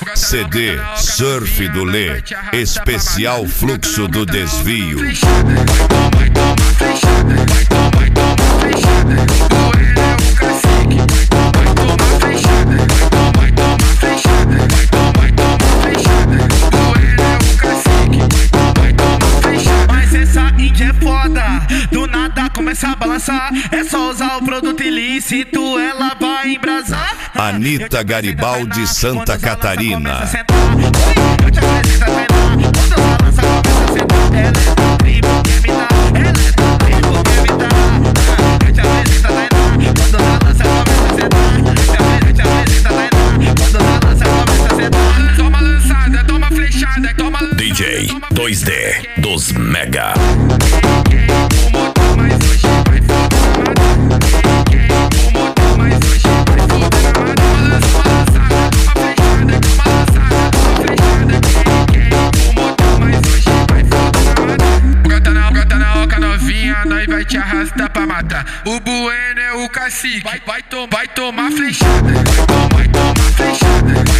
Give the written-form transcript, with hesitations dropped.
CD Surf do Lê, especial Fluxo do Desvio. Do nada começa a balançar. É só usar o produto ilícito, ela vai embrasar. Anitta Garibaldi, Santa Catarina. Eu te apresento a Tainá. Quando ela lança, começa a sentar. Ela é do tribo, quer me dar. Ela é do tribo, quer me dar. Eu te apresento a Tainá. Quando ela lança, começa a sentar. Eu te apresento a Tainá. Quando ela lança, começa a sentar. Toma lançada, toma flechada, toma lançada. DJ 2D dos Mega. Nós vai te arrastar pra matar. O Bueno é o cacique. Vai tomar flechada. Vai tomar flechada.